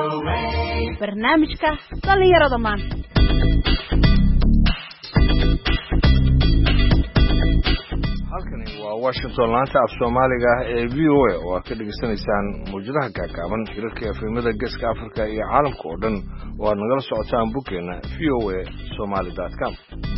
barnaamijka dhalinyarada maanta. halkani waa Washington laanta af Soomaaliga ee VOA oo aad ka dhageysanaysaan muujadaha gaagaaban hirarka afrimada Geeska Afrika iyo caalamka oo dhan oo aad nagala socotaan boggeena voasomali.com.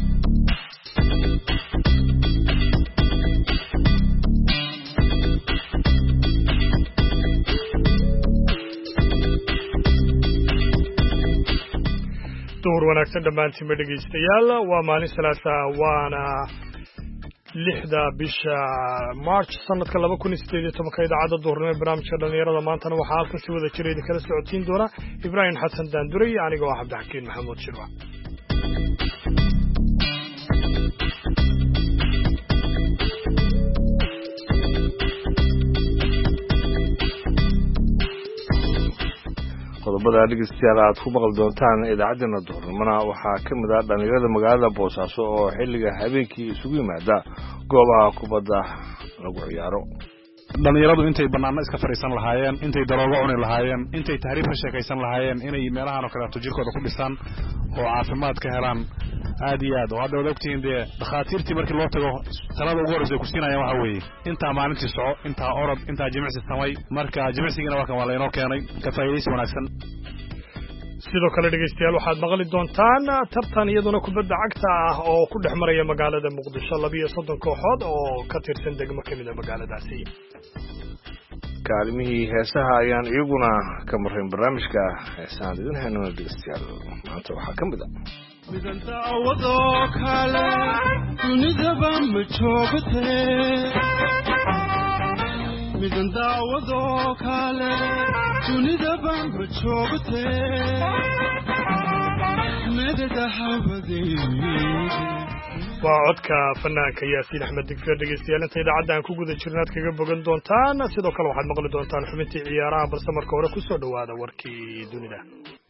duhur wanaagsan dhammaantiin ma dhegaystayaal waa maalin salaasa waana 6 bisha March sanadka 2018 idaacadda duhurnimo barnaamijka dhalinyarada maantana waxaa halkan si wada jira idin kala socotiin doona Ibrahim Xasan Daanduray anigoo ah Cabdixakiin Maxamuud Shirwa. qodobada dhegeystayaal aad ku maqal doontaan idaacaddeena duhurnimona waxaa ka mid ah dhalinyarada magaalada Boosaaso oo xilliga habeenkii isugu yimaada goobaha kubadda lagu ciyaaro. dhalinyaradu intay banaana iska fariisan lahaayeen, intay daroogo cuni lahaayeen, intay taariikh ka sheekaysan lahaayeen, inay meelahan oo kale jirkooda ku dhisaan oo caafimaad ka helaan aad iyo aad. Hadda wada ogtiin de dhakhaatiirtii markii loo tago talada ugu horreysay ku siinayaan waxa weeye inta maalintii soco, inta orod, inta jimicsi samay. Marka jimicsigana waa kan waa la inoo keenay ka faa'iidaysi wanaagsan. sidoo kale dhegeystayaal waxaad maqli doontaan tartan iyaduna kubadda cagta ah oo ku dhex maraya magaalada Muqdisho 12 kooxood oo ka tirsan degmo ka mid ah magaaladaasi. kaalimihii heesaha ayaan iyaguna ka marrayn barnaamijka heesaha idin hayno dhegeystayaal maanta waxaa ka mid ah midanta awado kale dunidaba ma joogtee midanta awado kale dunidaba ma joogtee medada habadee waa codka fanaanka Yaasiin Axmed Digfeer. dhegeystayaal inta idaacadda aan ku guda jirnaad kaga bogan doontaan sidoo kale waxaad maqli doontaan xubintii ciyaaraha balse marka hore ku soo dhawaada warkii dunida.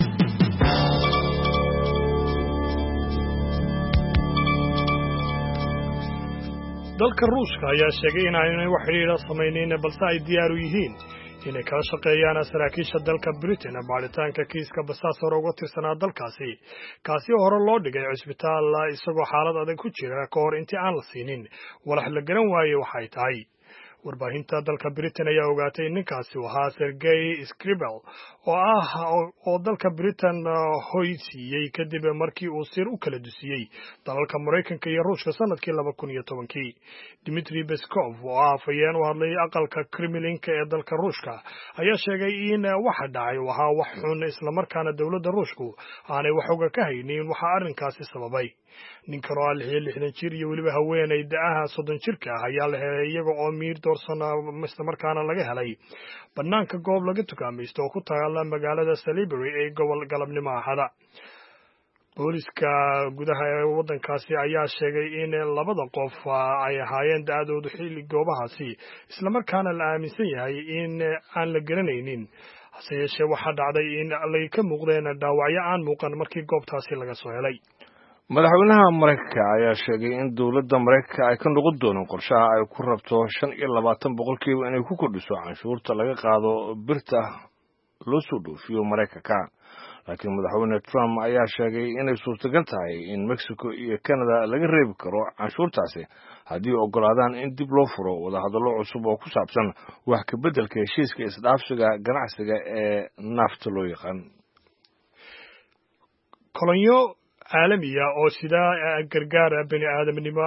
dalka Ruushka ayaa sheegay in aanay wax xiriir ah samaynayn balse ay diyaar u yihiin inay kala shaqeeyaan saraakiisha dalka Britain baaritaanka kiiska basaas hore uga tirsanaa dalkaasi kaasi hore loo dhigay cisbitaal isagoo xaalad adag ku jira ka hor intii aan la siinin walax la garan waayay waxay tahay. warbaahinta dalka Britain ayaa ogaatay in ninkaasi ahaa Sergey Skripal oo dalka Britain hoysiiyey kadib markii uu sir u kala dusiyey dalalka Mareykanka iyo Ruushka sanadkii 2010. Dmitry Peskov oo afayeen u hadlay aqalka Kremlinka ee dalka Ruushka ayaa sheegay in waxa dhacay waxa wax xun isla markaana dawladda Ruushku aanay wax uga ka haynin waxa arrinkaasi sababay. ninkan oo 60 jir iyo waliba haweenay da'aha 30 jirka ah ayaa la helay iyaga oo miir doorsan isla markaana laga helay banaanka goob laga tukaamaysto oo ku taala magaalada Salisbury ee gobol galabnimo ahada. booliska gudaha ee wadankaasi ayaa sheegay in labada qof ay ahaayeen da'doodu xilli goobahaasi isla markaana la aaminsan yahay in aan la garanaynin hase yeeshee waxaa dhacday in ay ka muuqdeen dhaawacyo aan muuqan markii goobtaasi laga soo helay. madaxweynaha Mareykanka ayaa sheegay in dawladda Mareykanka ay ka noqon doonto qorshaha ay ku rabto 25% inay ku kordhiso canshuurta laga qaado birta loo soo dhoofiyo Mareykanka. laakiin madaxweyne Trump ayaa sheegay inay suurtagal tahay in Mexico iyo Canada laga reebi karo canshuurtaasi haddii ogolaadaan in dib loo furo wadahadallo cusub oo ku saabsan wax ka beddelka heshiiska isdhaafsiga ganacsiga ee NAFTA loo yaqaan. kolonyo caalamiya oo sida gargaar bini'aadamnimo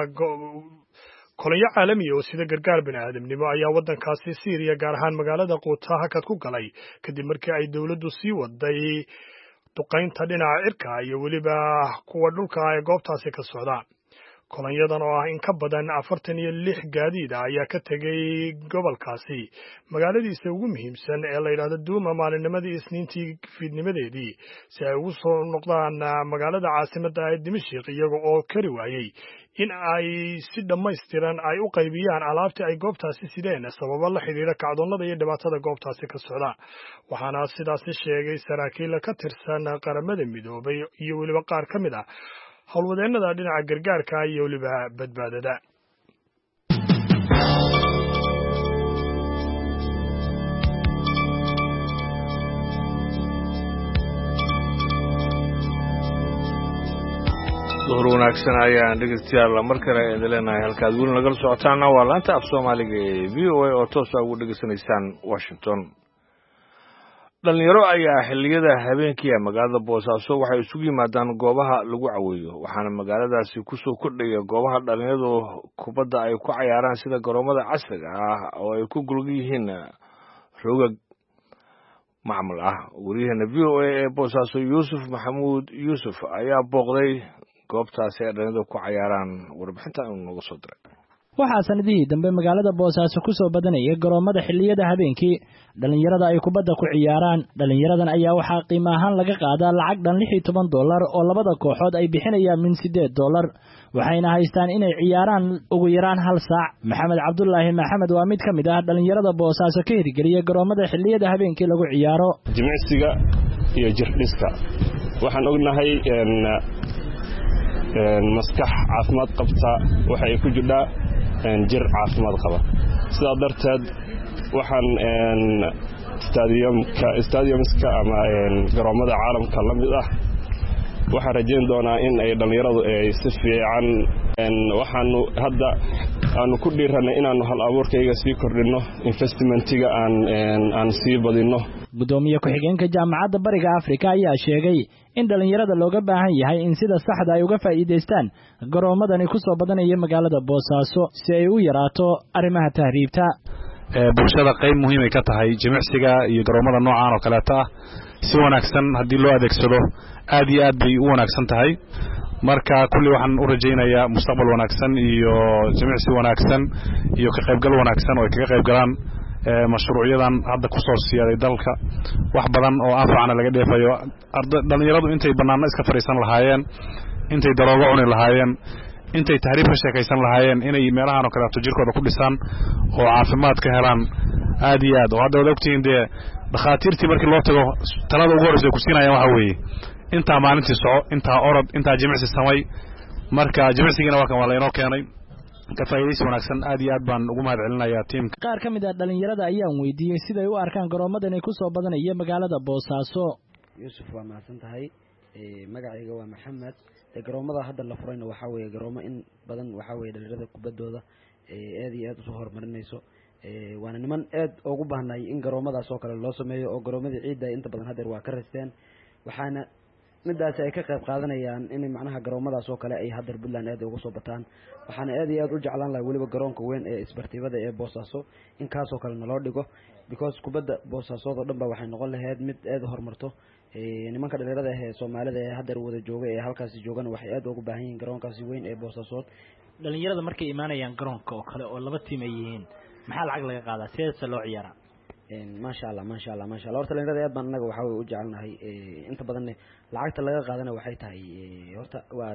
ayaa waddankaasi Syria gaar ahaan magaalada Quuta hakad ku galay kadib markii ay dawladdu sii waday duqaynta dhinaca cirka iyo waliba kuwa dhulka ay goobtaasi ka socdaan. kolonyadan oo ah in ka badan 46 gaadiid ayaa ka tegay gobolkaasi magaaladiisa ugu muhiimsan ee la yiraahdo Duuma maalinnimadii Isniintii fiidnimadeedii si ay ugu soo noqdaan magaalada caasimadda ee Dimashq iyaga oo kari waayay in ay si dhammaystiran ay u qaybiyaan alaabtii ay goobtaasi sideen sababo la xiriira kacdoonnada iyo dhibaatada goobtaasi ka socda. waxaana sidaasi sheegay saraakiil ka tirsan qaramada midoobay iyo waliba qaar ka mid ah howlwadeennada dhinaca gargaarka iyo waliba badbaadada. duhur wanaagsan ayaan dhegeystayaal mar kale idin leenahay halkaad weli nagala socotaana waa laanta af soomaaliga ee v o a oo toos ugu dhegeysanaysaan Washington. dhalinyaro ayaa xilliyada habeenkii magaalada Boosaaso waxay isugu yimaadaan goobaha lagu caweeyo waxaana magaaladaasi ku soo kordhaya goobaha dhalinyaradu kubadda ay ku ciyaaraan sida garoomada casriga ah oo ay ku gulg yihiin roogag macmul ah. wariyahana v o a ee Boosaaso Yuusuf Maxamuud Yuusuf ayaa booqday goobtaasi ay dhalinyaradu ku ciyaaraan warbixintan uu nooga soo diray. waxaa sanadihii dambe magaalada Boosaaso ku soo badanaya garoomada xilliyada habeenkii dhalinyarada ay kubadda ku ciyaaraan. dhalinyaradan ayaa waxaa qiimo ahaan laga qaadaa lacag dhan $16 oo labada kooxood ay bixinayaan min $8 waxayna haystaan inay ciyaaraan ugu yaraan hal saac. maxamed cabdullaahi maxamed waa mid ka mid ah dhalinyarada Boosaaso ka hirgeliya garoomada xilliyada habeenkii lagu ciyaaro. jimicsiga iyo jirdhiska waxaan ognahay maskax caafimaad qabta waxay ku jirtaa jir caafimaad qaba. sidaa darteed waxaan stadiumska ama garoomada caalamka la mid ah waxaan rajayn doonaa in ay dhalinyaradu ay si fiican waxaanu hadda aanu ku dhiiranay inaanu hal abuurkayga sii kordhino investmentiga aan sii badino. gudoomiye ku-xigeenka jaamacadda bariga Afrika ayaa sheegay in dhalinyarada looga baahan yahay in sida saxda ay uga faa'iideystaan garoomadani ku soo badanaya magaalada Boosaaso si ay u yaraato arrimaha tahriibta. bulshada qayb muhiim ay ka tahay jimicsiga iyo garoomada noocan oo kale ah si wanaagsan hadii loo adeegsado aad iyo aad bay u wanaagsan tahay. marka kulli waxaan u rajaynayaa mustaqbal wanaagsan iyo jimicsi wanaagsan iyo ka qaybgal wanaagsan oo ay kaga qayb galaan mashruucyadan hadda ku soo siyaaday dalka wax badan oo anfacana laga dheefayo. dhalinyaradu intay banaana iska fariisan lahaayeen intay daroogo cuni lahaayeen intay tahriib ka sheekaysan lahaayeen inay meelahan oo kale jirkooda ku dhisaan oo caafimaad ka helaan aad iyo aad. oo hadda wada ogtiin dhakhaatiirtii markii loo tago talada ugu horeysa ku siinayaan waxa weeye inta maalintii soco inta orod inta jimicsi samay. marka jimicsigina waa la inoo keenay ka faa'iideysi wanaagsan aad iyo aad baan ugu mahadcelinayaa teamka. qaar ka mid ah dhalinyarada ayaan weydiiyay sida ay u arkaan garoomadani ku soo badanaya magaalada Boosaaso. Yuusuf waa mahadsan tahay. magacayga waa Maxamed. garoomada hadda la furayna waxa weeye garoomo in badan waxa weeye dhalinyarada kubaddooda aad iyo aad u soo horumarinayso. waana niman aad ugu baahnay in garoomadaas oo kale loo sameeyo oo garoomada ciidda inta badan hadda waa ka resteen waxaana midaas ay ka qayb qaadanayaan in macnaha garoomadaas oo kale ay hadda Puntland aad ugu soo bataan. waxaana aad iyo aad u jeclaan lahaa waliba garoonka weyn ee isbartiibada ee Boosaaso in kaas oo kale naloo dhigo because kubadda Boosaaso oo dhanba waxay noqon lahayd mid aad u horumarto. nimanka dhalinyarada ee Soomaalida ee hadda wada jooga ee halkaas joogan waxay aad ugu baahan yihiin garoonkaas weyn ee Boosaaso. dhalinyarada markay iimaanayaan garoonka oo kale oo laba tiim ay yihiin maxaa lacag laga qaadaa sidee loo ciyaaraa? maasha Allah horta dhalinyarada aad baan anaga waxa way u jecelnahay inta badan lacagta laga qaadana waxay tahay horta waa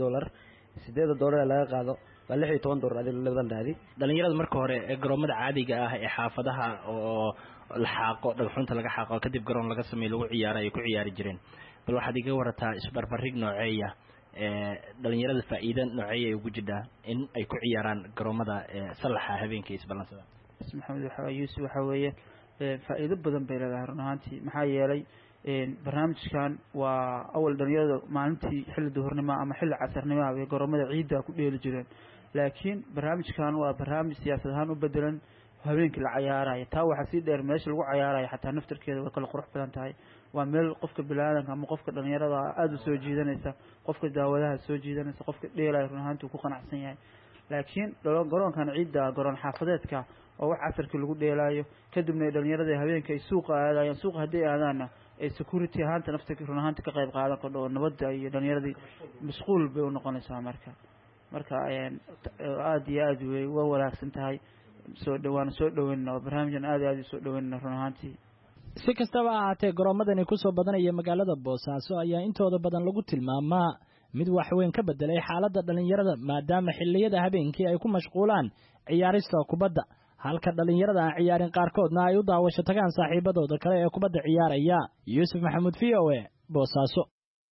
$8 laga qaado waa $16 adii labadan daadi. dhalinyarada marka hore ee garoomada caadiga ah ee xaafadaha oo la xaaqo dhagxunta laga xaaqo kadib garoon laga sameeyo lagu ciyaaray ku ciyaari jireen bal waxaad iga warataa isbarbarig nooceeya dhalinyarada faa'iido nooceeya ugu jidha in ay ku ciyaaraan garoomada salaxa habeenkii isbalansada. maxamed Yuusuf waxa weeye faa'iido badan bay leedahay run ahaantii maxaa yeelay barnaamijkan waa awal dhalinyarada maalintii xilli duhurnimo ama xilli casarnimo ay garoomada ciidda ku dheeli jireen laakiin barnaamijkan waa barnaamij siyaasad ahaan u bedelan habeenkii la ciyaarayo taa waxa si dheer meesha lagu ciyaarayo xataa naftirkeeda way kala qurux badan tahay. waa meel qofka bilaadanka ama qofka dhalinyarada aad u soo jiidanaysa qofka daawadaha soo jiidanaysa qofka dheelay run ahaantii ku qanacsan yahay. laakiin garoonkan ciidda garoon xaafadeedka oo wax casarkii lagu dheelaayo kadibna dhalinyarada habeenkii ay suuqa aadayaan suuqa hadii aadaana ay security ahaanta naftirka run ahaantii ka qayb qaadan karo oo nabadda iyo dhalinyaradii mashquul bay u noqonaysaa. marka aad iyo aad way uga wanaagsan tahay soo dhaweynna barnaamijkan aad soo dhaweynna run ahaantii. si kastaba ahaatee garoomadani ku soo badanaya magaalada Boosaaso ayaa intooda badan lagu tilmaamaa mid wax weyn ka bedelay xaaladda dhalinyarada maadaama xilliyada habeenkii ay ku mashquulaan ciyaarista kubadda halka dhalinyarada aan ciyaarin qaarkoodna ay u daawasho tagaan saaxiibadooda kale ee kubadda ciyaaraya. Yuusuf Maxamuud VOA Boosaaso.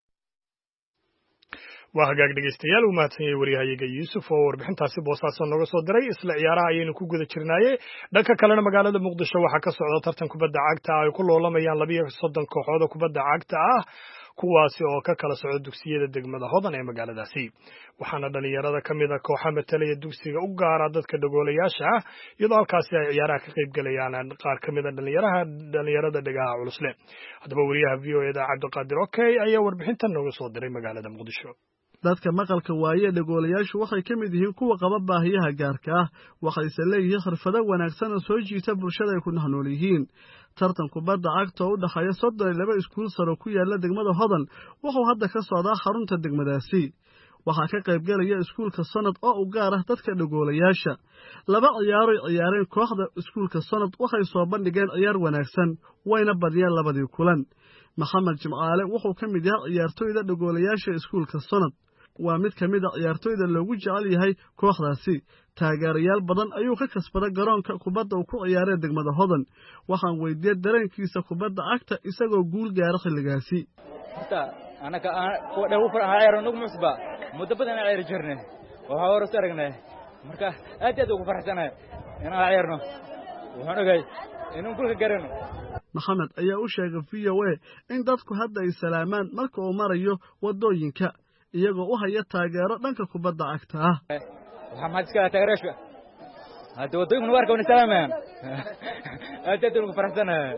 waa hagaag dhegeystayaal u mahadsan yahay waryahayaga Yuusuf oo warbixintaasi Boosaaso nooga soo diray. isla ciyaaraha ayaynu ku guda jirnaayay. dhanka kalena magaalada Muqdisho waxaa ka socda tartan kubadda cagta ay ku loolamayaan 32 kooxood oo kubadda cagta ah kuwaasi oo ka kala soco dugsiyada degmada hodan ee magaaladaasi waxaana dhalinyarada ka mid a kooxa matalaya dugsiga u gaara dadka dhagoolayaasha ah iyadoo halkaasi ay ciyaaraha ka qayb galayaan qaar ka mid a dhalinyarada dhegaha culus leh haddaba wariyaha v o eda cabdiqaadir okey ayaa warbixintan nooga soo diray magaalada muqdisho dadka maqalka waaye dhagoolayaashu waxay ka mid yihiin kuwa qaba baahiyaha gaarka ah waxayse leeyihiin khirfado wanaagsan oo soo jiita bulshada ay ku nool yihiin tartan kubadda cagta oo u dhaxeeya 32 iskuul sare ku yaala degmada hodan wuxuu hadda ka socdaa xarunta degmadaasi waxaa ka qayb galaya iskuulka sanad oo u gaar ah dadka dhagoolayaasha laba ciyaareen kooxda iskuulka sanad waxay soo bandhigeen ciyaar wanaagsan wayna badiyeen labadii kulan maxamed jimcaale wuxuu ka mid yahay ciyaartoyda dhagoolayaasha iskuulka sanad waa mid ka mid a ciyaartoyda loogu jecel yahay kooxdaasi taageerayaal badan ayuu ka kasbaday garoonka kubadda uu ku ciyaaray degmada hodan waxaan weydiiyay dareenkiisa kubadda cagta isagoo guul gaara xilligaasi anaka kuwa dhew ciyaaro nagu musba muddo badan ciyaar jirnay waxa hore saragnay marka aad ugu faraxsanahay inaan ciyaarno waxaan ogay inaan kulka garano maxamed ayaa u sheegay VOA in dadku hadda ay salaamaan marka uu marayo wadooyinka iyagoo u haya taageero dhanka kubadda cagta ah waxa ma iska taageerasho hadda wadooyinka warka wana salaamaan aad ugu faraxsanahay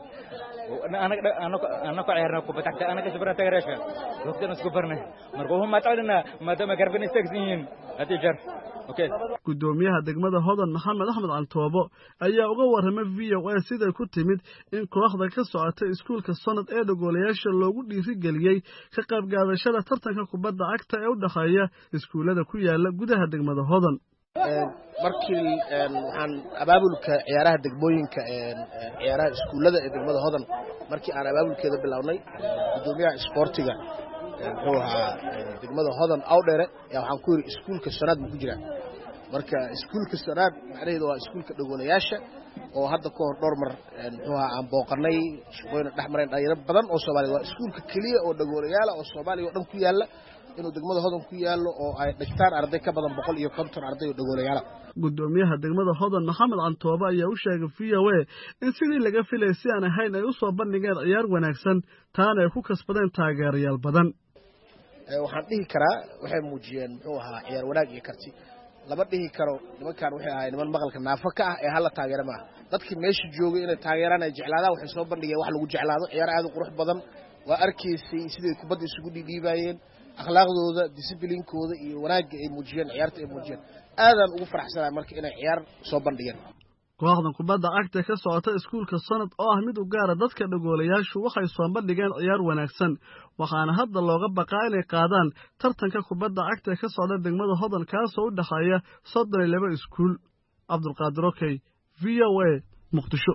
أنا كعيرنا كبتاعك أنا كسبنا تجربة وقتنا سكبرنا مركوهم ما تعلنا ما دام كربنا استكزين أتجر أوكي قدوميها دقمة هذا محمد أحمد عن توبة أي أقوى رمى فيا وأسيد كنت مد إن كواحدة كسرعة إسكول كصنة أيد قولياش اللي وجود يرجليه كقاب قاعد شلا ترتك كبتاع عكتا أو دخايا إسكول هذا كويا لا جودها دقمة هذا markii waxaan abaabulka ciyaaraha degmooyinka ciyaaraha iskuulada ee degmada hodan markii aan abaabulkeeda bilownay gudoomiyaha isboortiga wuxuu ahaa degmada hodan awdheere waxaan ku yiri iskuulka sanaad ku jira marka iskuulka sanaad macnaheedu waa iskuulka dhagoolayaasha oo hadda ka hor dhowr mar wuxuu ahaa aan booqanay shaqooyin dhaxmareen dhalinyaro badan oo Soomaaliya waa iskuulka kaliya oo dhagoolayaal oo Soomaaliya oo dhan ku yaala inuu degmada hodan ku yaalo oo ay dhigtaan arday ka badan 150 arday oo dhagoolayaal gudoomiyaha degmada hodan maxamed cantooba ayaa u sheegay VOA in sidii laga filayay si aan ahayn ay u soo bandhigeen ciyaar wanaagsan taana ay ku kasbadeen taageerayaal badan waxaan dhihi karaa waxay muujiyeen muxuu ahaa ciyaar wanaag iyo karti laba dhihi karo nimankan waxay ahaayeen niman maqalka naafa ka ah ee hal taageero ma dadkii meesha joogay inay taageeraan ay jeclaadaan waxay soo bandhigeen wax lagu jeclaado ciyaar aad u qurux badan waa arkaysay sidii kubadda isugu dhiibayeen akhlaaqdooda disciplinkooda iyo wanaagga ay muujiyeen ciyaarta ay muujiyeen aadan ugu faraxsanahay markii inay ciyaar soo bandhigeen kooxda kubadda cagta ka socota iskuulka sanad oo ah mid u gaara dadka dhagoolayaashu waxay soo bandhigeen ciyaar wanaagsan waxaana hadda looga baqaa inay qaadaan tartanka kubadda cagta ka socda degmada hodan kaasoo u dhaxeeya 32 iskuul cabdulqaadir okey VOA muqdisho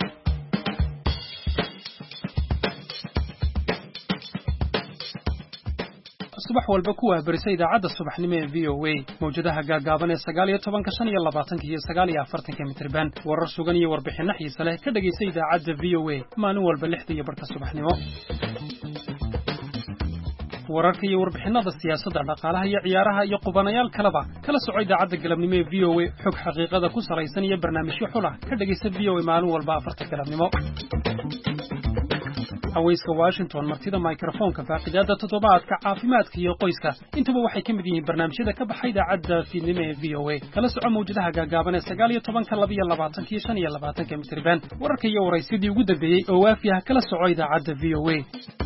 subax walba ku waabarisa idaacadda subaxnimo ee VOA mawjadaha gaagaaban ee 19 iyo 20 iyo 49 mitirban warar sugan iyo warbixino xiiso leh ka dhageysa idaacadda VOA maalin walba 6 iyo barka subaxnimo wararka iyo warbixinada siyaasadda dhaqaalaha iyo ciyaaraha iyo qubanayaal kaleba kala soco idaacadda galabnimo ee VOA xog xaqiiqada ku salaysan iyo barnaamijyo xul ah ka dhageysa VOA maalin walba 4 galabnimo hawayska Washington martida microphone-ka faaqidaada toddobaadka caafimaadka iyo qoyska intuba waxay ka mid yihiin barnaamijyada ka baxay idaacadda fiidnimo ee VOA kala soco mawjadaha gaagaaban ee 19 iyo 25 iyo 25 mitirban wararka iyo waraysidii ugu dambeeyay oo waafi ah kala soco idaacadda VOA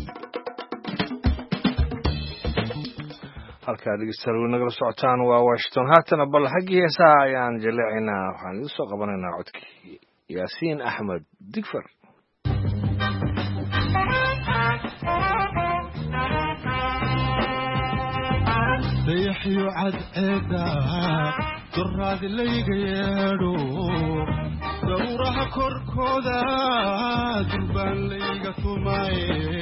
halka dhegeystayaal nagala socotaan waa Washington haatana bal xaggii heesaha ayaan jaleecinaa waxaan idin soo qabanaynaa codkii Yaasiin Axmed Digfar بيحيو عد عدا دراد الليق يادو دورها كوركودا دربان ليق ثماي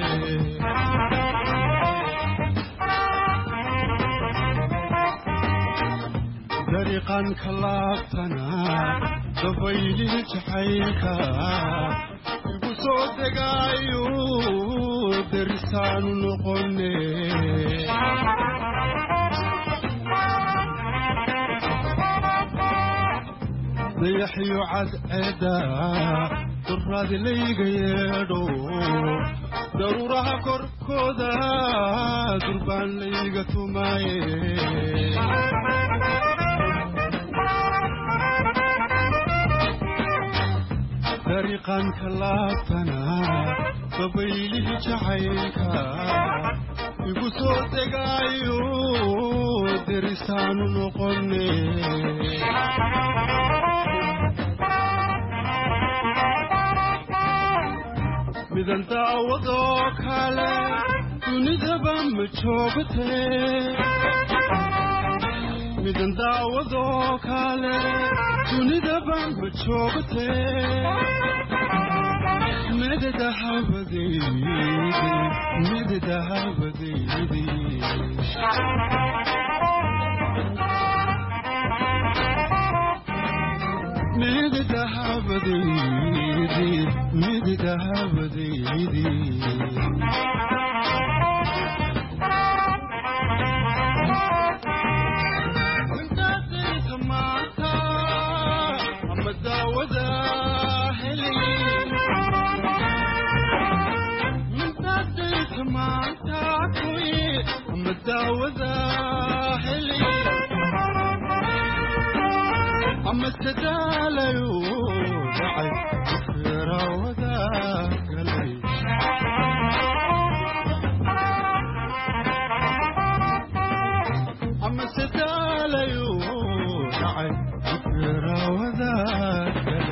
دريقا كلابتنا دبيلي جحيكا يبسو دقايو درسان نقلني يحيو عد عدا دراد ليق يادو daruuraha korkooda durbaan layga tumaaye dariiqan ka laabtana dabaylihii jacaylka igu soo degaayo derisaanu noqone midan daawadoo kale dunidaba ma joogte midan daawadoo kale dunidaba ma joogte أما استداليو دعي فكرة وذاك لي أما استداليو دعي فكرة وذاك لي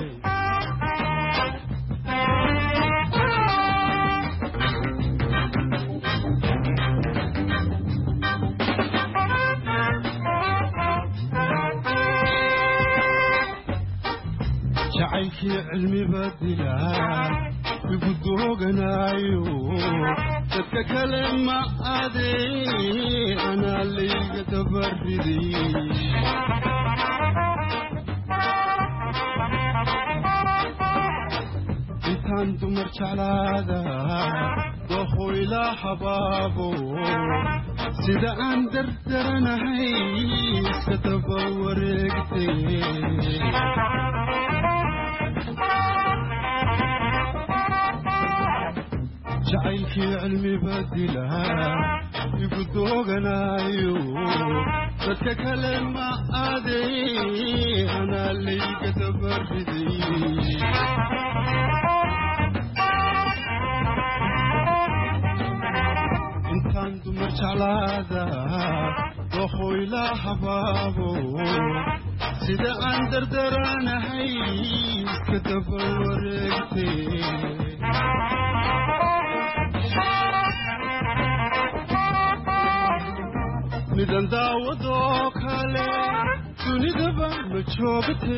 شعيكي علمي بدلا بقدوغنايو تتكلم مع أدي أنا اللي تبردي إنتو مرشع لادا دوخو إلى حبابو سيدا أندر ترنا هاي ستبوركتي شعيكي علمي بدلا يقدوغنايو تتكلم مع أدي أنا اللي كتبردي إنتان دمر شعلادا دوخو إلى حبابو سيدا أندر درانا هاي كتبوركتي midan daawadoo kale dunidaba ma joogte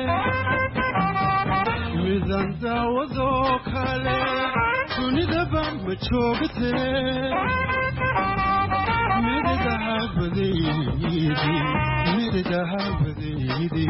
midan daawadoo kale dunidaba ma joogte midahabadaydi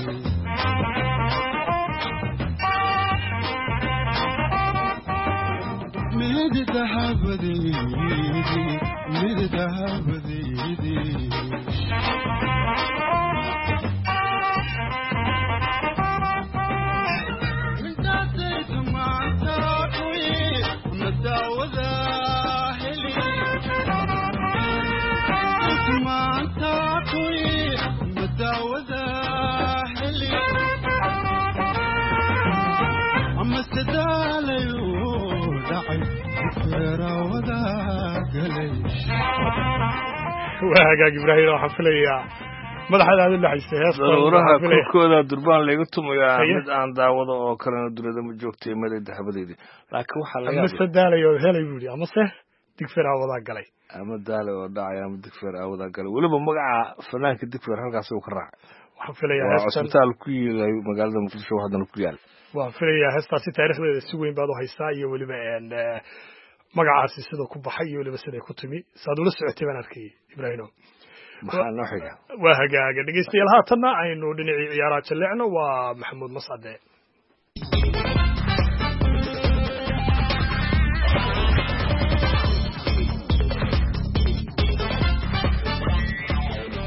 وهاجاج إبراهيم وحفلية مدحدا هذا اللي حيسه ضرورها كوكودا دربان ليغو تميا مid aan daawado oo kalena durada ma joogtay madada habadeydi laakiin waxa laga yaabaa mastadaalayo helay buri ama se digfir awada galay ama daalo oo dhacay ama digfir awada galay waliba magaca fanaanka digfir halkaas uu ka raacay waxa filayaa hospital ku yilay magaalada Muqdisho waxdan ku yaal waa filayaa heestaasi taariikhdeeda si weyn baad u haysaa iyo waliba magacaasi sida ku baxay iyo waliba sida ku timi saadula socotay baan arkay Ibraahim maxaa noo xiga waa hagaaga dhageystayaal haatanna aynu dhinacii ciyaaraha jaleecno waa Maxamuud Mascade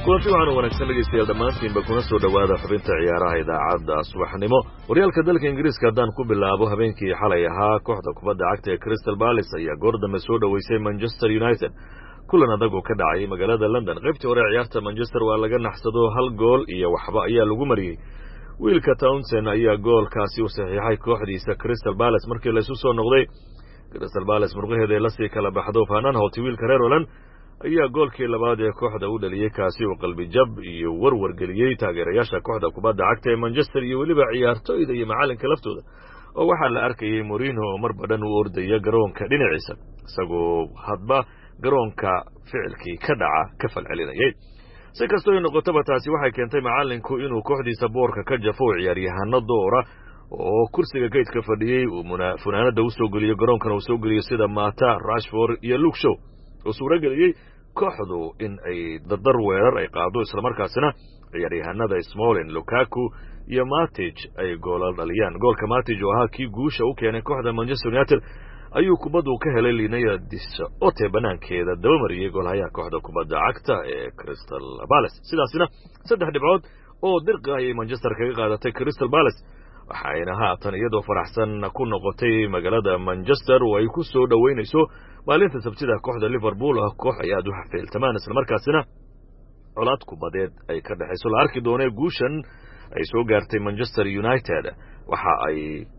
kulanti waxaanu wanaagsan dhegaystayaal dhammaantiinba kuna soo dhowaada xubinta ciyaaraha idaacadda subaxnimo horyaalka dalka ingiriiska haddaan ku bilaabo habeenkii xalay ahaa kooxda kubadda cagta ee crystal palace ayaa goor dambe soo dhoweysay manchester united kulan adag oo ka dhacay magaalada london qaybtii hore ciyaarta manchester waa laga naxsado 1 gool iyo waxba ayaa lagu mariyey wiilka Townsend ayaa goolkaasi u saxiixay kooxdiisa crystal palace markii la isu soo noqday crystal palace murqaheeda la sii kala baxdo Fernando Hoti wiilka reer Holland ayaa goolkii labaad ee kooxda u dhaliyay kaasi oo qalbi jab iyo warwar geliyay taageerayaasha kooxda kubadda cagta ee Manchester iyo waliba ciyaartooyda iyo macalinka laftooda oo waxa la arkayay Mourinho oo mar badan u ordaya garoonka dhinaciisa isagoo hadba garoonka ficilkii ka dhaca ka falcelinayay si kastoo noqotaba taasi waxay keentay macalinku inuu kooxdiisa boorka ka jafo ciyaaryahanno doora oo kursiga geedka fadhiyay uu funaanada u soo geliyo garoonkana uu soo geliyo sida Mata, Rashford iyo Luke Shaw oo suurageliyay kooxdu in ay dardar weerar ay qaado isla markaasina ciyaaryahanada Smalling, Lukaku iyo Matic ay goolal dhaliyaan goolka Matic oo ahaa kii guusha u keenay kooxda Manchester United ayuu kubaddu ka helay Linaya Disha oo teebanaankeeda daba mariyay goolaha kooxda kubadda cagta ee Crystal Palace sidaasina 3 dhibcood oo dirqa ay Manchester kaga qaadatay Crystal Palace waxayna haatan iyadoo faraxsan ku noqotay magaalada Manchester oo ay ku soo dhaweynayso maalinta sabtida kooxda Liverpool ah koox ay aad u xafeeltamaan isla markaasina colaad kubadeed ay ka dhaxayso la arki doonay guushan ay soo gaartay Manchester United waxa ay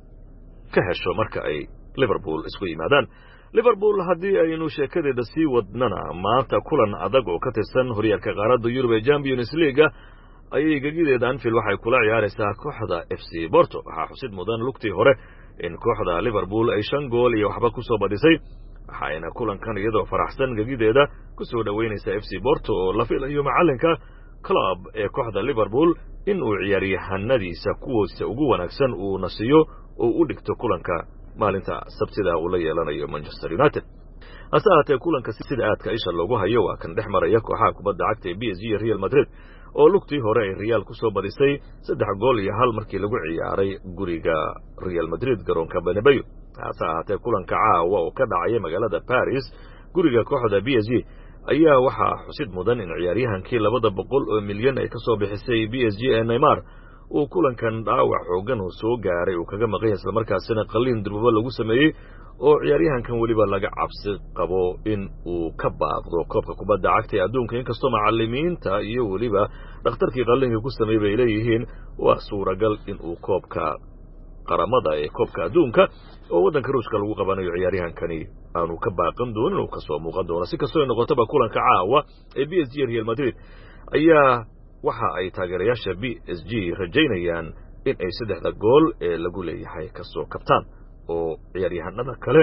ka hesho marka ay Liverpool isku yimaadaan Liverpool haddii aynu sheekadeeda sii wadnana maanta kulan adag oo ka tirsan horyaalka qaaradda Yurub ee Champions League ayay gagideeda Anfield waxay kula ciyaaraysaa kooxda FC Porto waxa xusid mudan lugtii hore in kooxda Liverpool ay 5 gool iyo waxba ku soo badisay waxayna kulankan iyadoo faraxsan gagideeda ku soo dhaweynaysa FC Porto oo la filayo macalinka club ee kooxda Liverpool in uu ciyaaryahanadiisa kuwooda ugu wanaagsan uu nasiyo oo u dhigto kulanka maalinta sabtida uu la yeelanayo Manchester United asaate kulanka sida aadka isha loogu hayo waa kan dhex maraya kooxaha kubadda cagta ee PSG iyo Real Madrid oo lugtii hore ay Real ku soo badisay 3 gool iyo 1 markii lagu ciyaaray guriga Real Madrid garoonka Bernabeu asaate kulanka caawa oo ka dhacay magaalada Paris guriga kooxda PSG ayaa waxa xusid mudan in ciyaaryahankii 200 milyan ay ka soo bixisay PSG ee Neymar uu kulankan dhaawac xoogan oo soo gaaray uu kaga maqan isla markaasina qalliin durba lagu sameeyay oo ciyaaryahankan waliba laga cabsi qabo in uu ka baaqdo koobka kubadda cagta ee adduunka inkastoo macallimiinta iyo waliba dhakhtarkii qalliinka ku sameeyay bay leeyihiin waa suuragal in uu koobka qaramada ee koobka adduunka oo wadanka Ruushka lagu qabanayo ciyaaryahankani aanu ka baaqan doonin oo ka soo muuqan doono si kastoo noqotaba kulanka caawa ee PSG iyo Real Madrid ayaa waxa ay taageerayaasha PSG rajaynayaan in ay 3 gool ee lagu leeyahay ka soo kabtaan oo ciyaaryahanada kale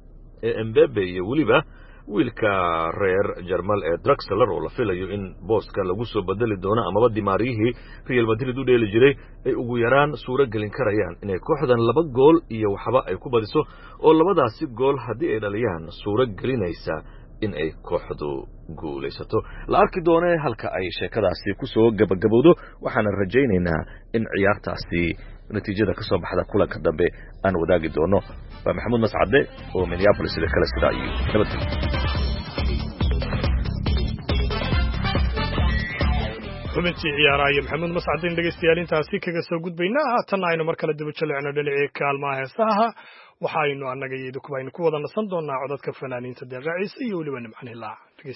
ee Mbappe iyo waliba wiilka reer Jarmal ee Draxler oo la filayo in booska lagu soo bedeli doono amaba dimaariyihii Real Madrid u dheeli jiray ay ugu yaraan suura gelin karayaan inay kooxdan 2 gool iyo waxba ay ku badiso oo labadaasi gool haddii ay dhaliyaan suura gelinaysa in ay kooxdu guulaysato la arki doonee halka ay sheekadaasi ku soo gabagabowdo waxaan rajaynaynaa in ciyaartaasi natiijada ka soo baxda kulanka dambe aan wadaagi doono waa Maxamuud Mascade oo Minneapolis ee kala sida iyo nabadgelyo xubintii ciyaaraha iyo Maxamuud Mascade dhegeystayaal intaasi kaga soo gudbaynaa haatan aynu mar kale dib u jaleecno dhinacii kaalmaha heesaha waxaynu annaga iyadu kubaynu ku wada nasan doonaa codadka fanaaniinta Deeqa Ciise iyo waliba Nimcan Hilaa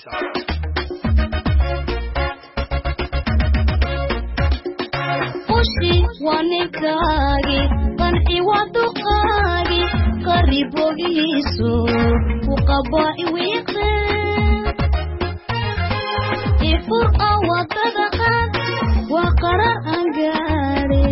ushi wanekaagi qanci waduqaagi qaribogiisu ku qabo iwiiqe ifur awadada qad wa qarar angaare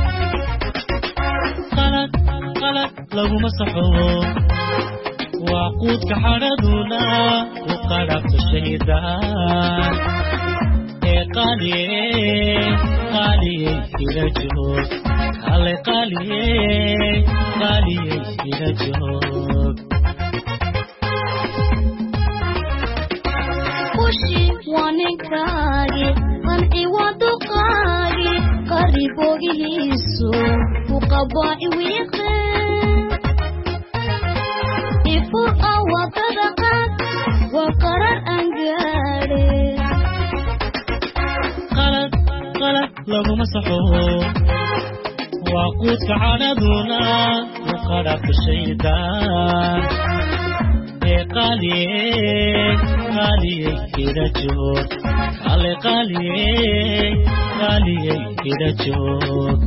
qalad laguma saxo waa quudka xaraduna u qarabta shaydaan ee qaaliye ila joog kale qaaliye ila joog ushi wanekaagi qanci waduqaagi qaribogiisu ku qabo iwiiqe ifur awadada qad wa qarar angaare qalad laguma saxo وقودك عندنا وقرب الشيطان قالي قالي كده جود قالي قالي قالي كده جود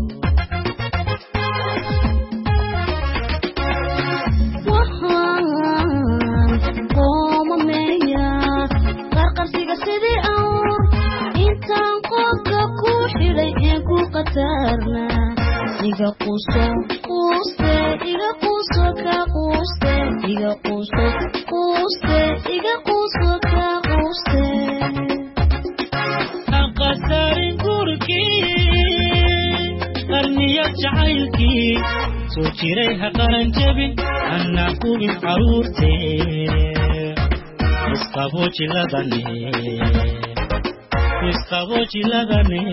وحان قوم ميا قرقر سيقا سيدي أور إنتان قوكا كوحي ليكو قتارنا إيجا قوسو قوستي إيجا قوسو كا قوستي إيجا قوسو قوستي إيجا قوسو كا قوستي أنقصارين قركي أرنية جعيلكي سوچيريها قرن جبين أنا قوبي عرورتي إسقابوشي لغني إسقابوشي لغني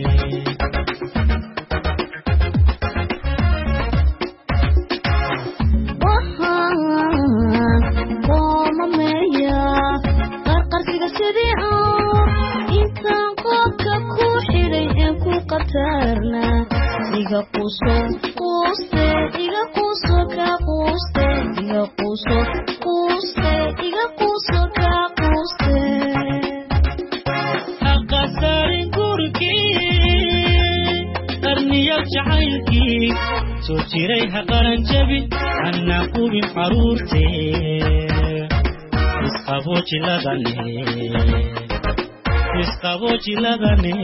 Iga quso quste iga quso ka quste iga quso quste iga quso ka quste aqasarin gurki arniya jacaylki soo jiray haqaran jabin anna qubin xaruurte isqabooji ladane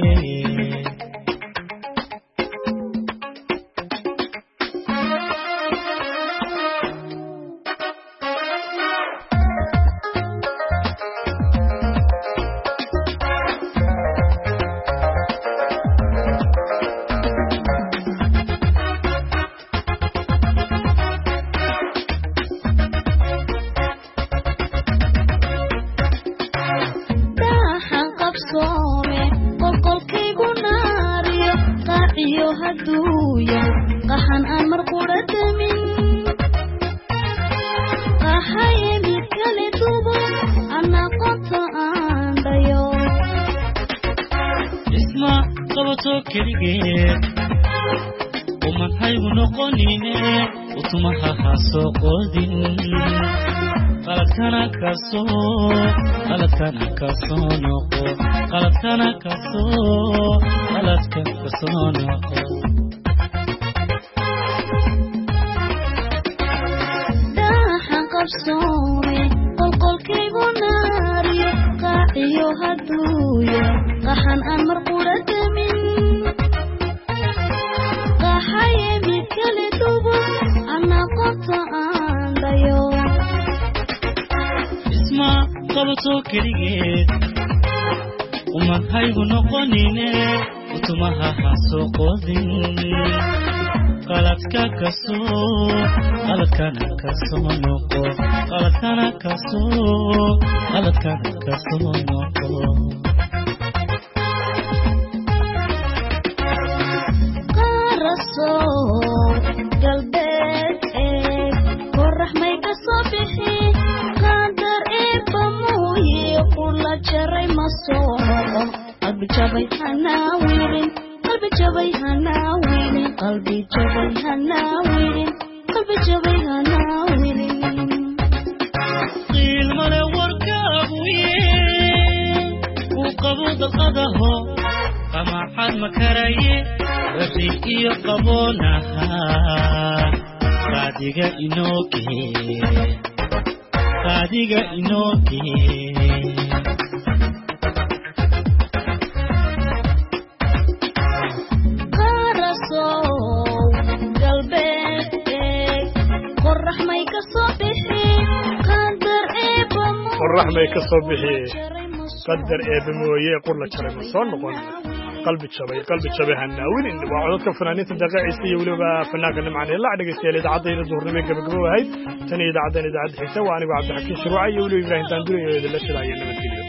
قدر بمويه قرلا جري مسون نقول قلبي شبي هناوين وعودك فنانيت الدقائق ولبا فنانك معنا لا دغيستيل اذاعه الظهر نمي غبغبو هي تني اذاعه حيسه وانا عبد الحكيم شروعي ولو ابراهيم تاندوري لا شرايه نمتيو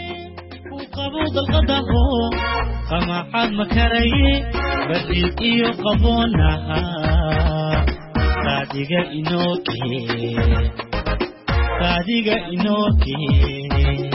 قبول القضاء كما حد مكري بدي iyo qabonaha kadiga inoki